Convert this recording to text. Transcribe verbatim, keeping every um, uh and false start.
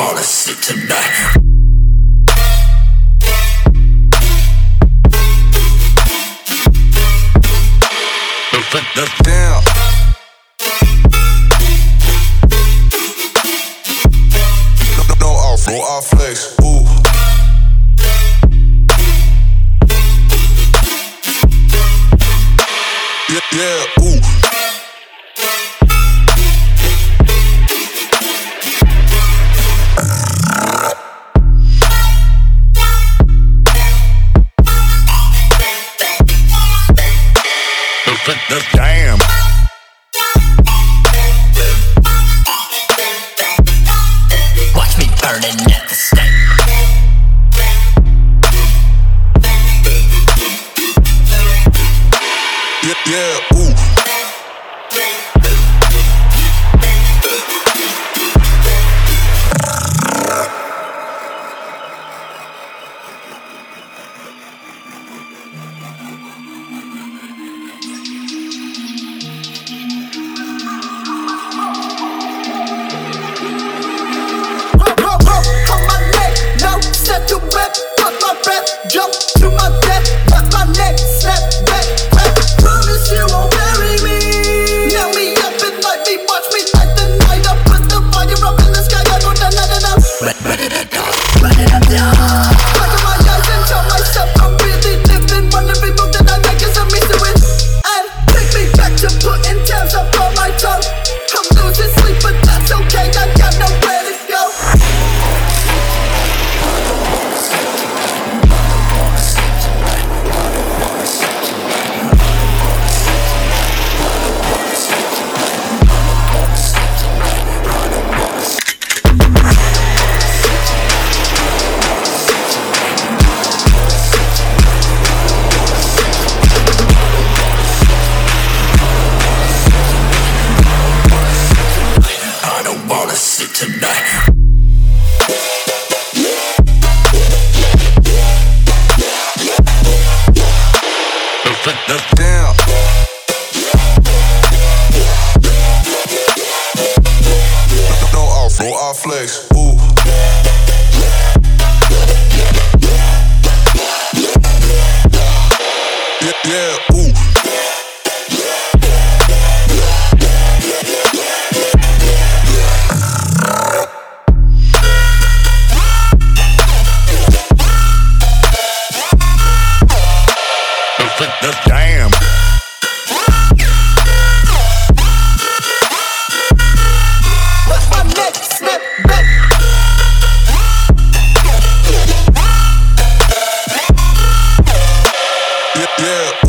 wanna sit tonight. Put the down. No, no off, no off flex. Ooh. Yeah, yeah, ooh. Put the damn. Watch me burning at the stake. Yeah, yeah, ooh. Jump to my death, cut my neck, snap back, back. Promise you won't bury me. Nail me up and light me, watch me light the night up. Put the fire up in the sky, I go da da da da. Run it up, run it up, down. Close my eyes and tell myself I'm really living. One every move that I make is a reason with. And take me back to putting tabs up on my tongue. I'm losing sleep, but that's okay. I got nowhere to go. Tonight. Put the down. No off, no off flex. Ooh. Yeah, yeah, ooh. Put the damn. Put my neck, snap back. Yeah, yeah.